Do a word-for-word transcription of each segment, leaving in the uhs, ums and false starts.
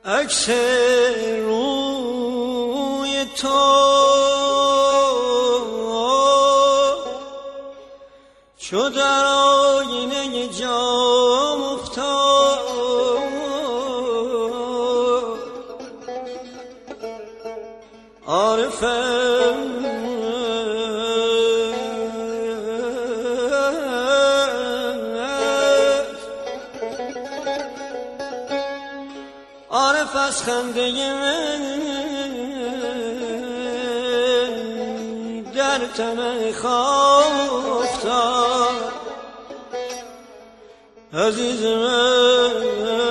عکس روی تو چو در آینه جام افتاد، عارف عارف از خنده من در طمع خواب افتاد. عزیز من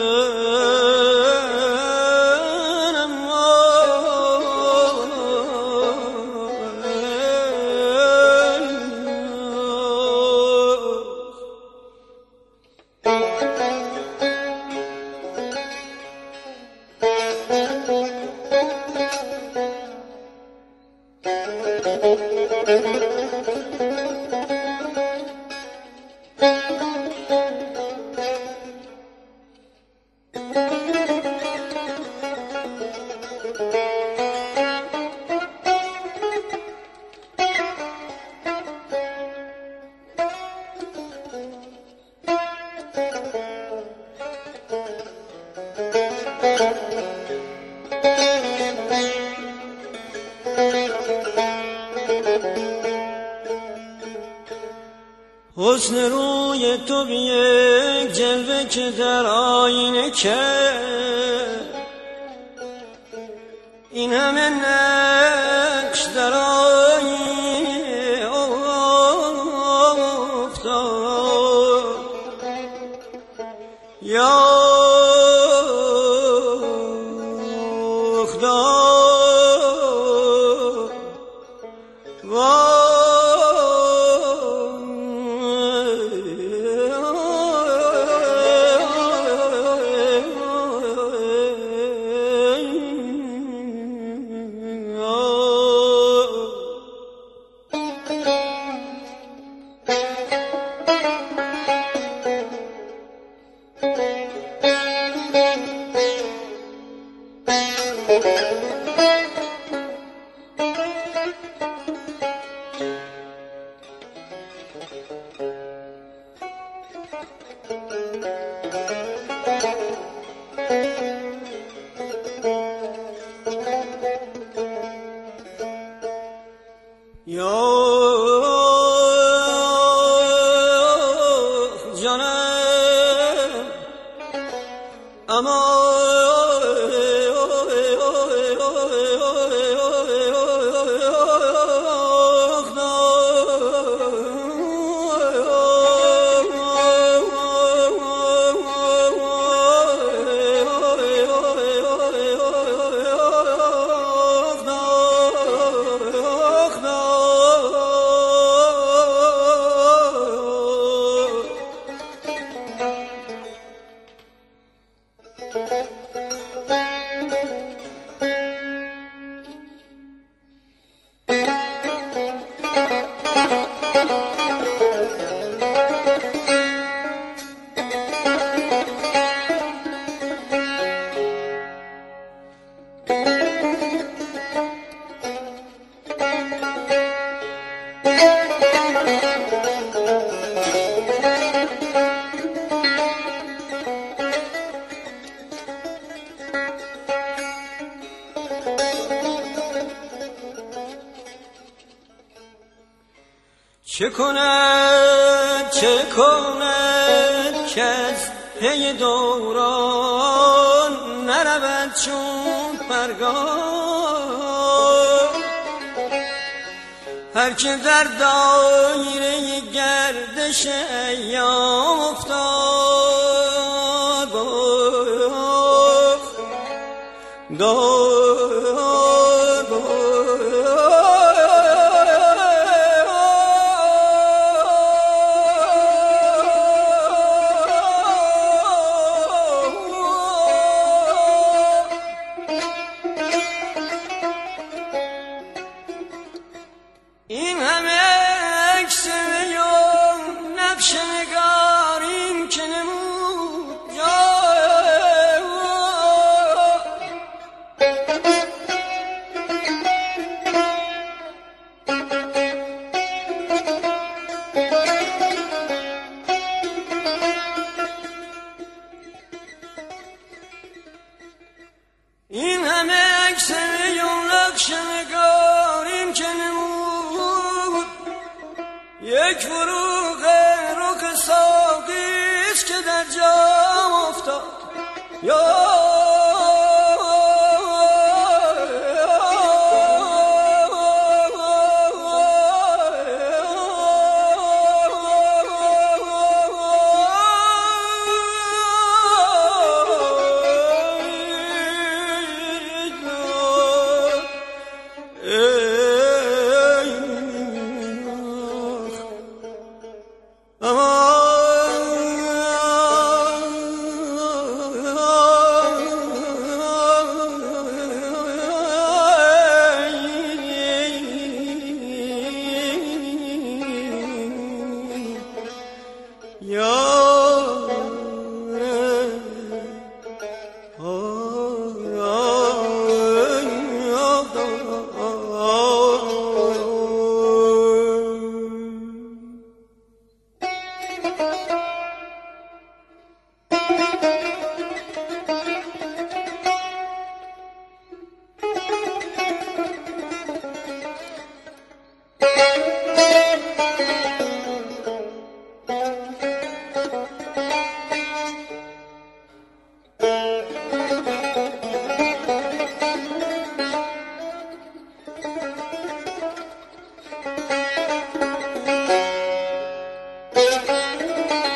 حسن روی تو بی یک جلوه که در آینه کرد، این همه نقش در آینه افتاد. یا خدا یا جانم اما چه کند چه کند که از پی دوران نرود چون پرگار، هر که در دایره گردش ایام افتاد. دار دار این همه عکس یا نقش نگارین که نمود جای این همه اکسر یون نقش نگاریم که نمود یک فروغ رخ ساقیست که در جام افتاد یا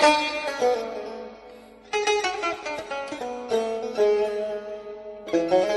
Thank you.